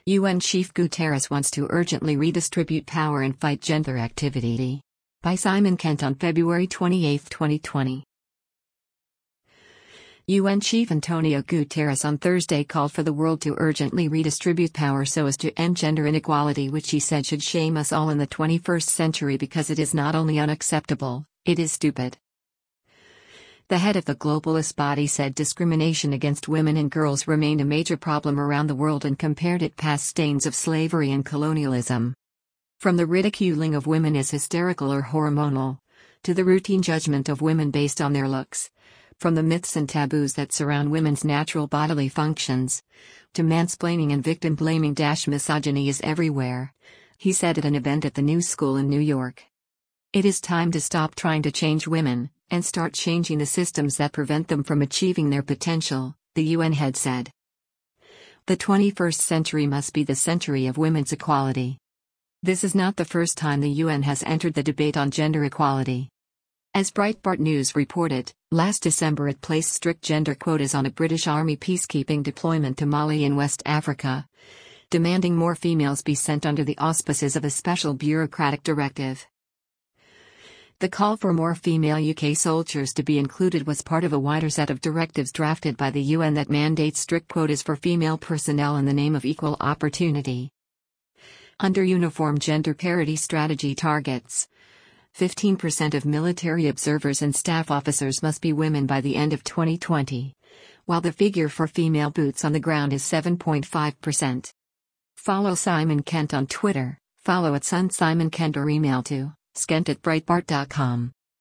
UN Chief Guterres wants to urgently redistribute power and fight gender activity. By Simon Kent on February 28, 2020. UN Chief Antonio Guterres on Thursday called for the world to urgently redistribute power so as to end gender inequality, which he said should shame us all in the 21st century because it is not only unacceptable, it is stupid. The head of the globalist body said discrimination against women and girls remained a major problem around the world and compared it past stains of slavery and colonialism. From the ridiculing of women as hysterical or hormonal, to the routine judgment of women based on their looks, from the myths and taboos that surround women's natural bodily functions, to mansplaining and victim blaming. Misogyny is everywhere, he said at an event at the New School in New York. It is time to stop trying to change women, and start changing the systems that prevent them from achieving their potential, the UN head said. The 21st century must be the century of women's equality. This is not the first time the UN has entered the debate on gender equality. As Breitbart News reported, last December it placed strict gender quotas on a British Army peacekeeping deployment to Mali in West Africa, demanding more females be sent under the auspices of a special bureaucratic directive. The call for more female UK soldiers to be included was part of a wider set of directives drafted by the UN that mandates strict quotas for female personnel in the name of equal opportunity. Under Uniform Gender Parity Strategy targets, 15% of military observers and staff officers must be women by the end of 2020, while the figure for female boots on the ground is 7.5%. Follow Simon Kent on Twitter, follow @SunSimonKent or email to skent@breitbart.com.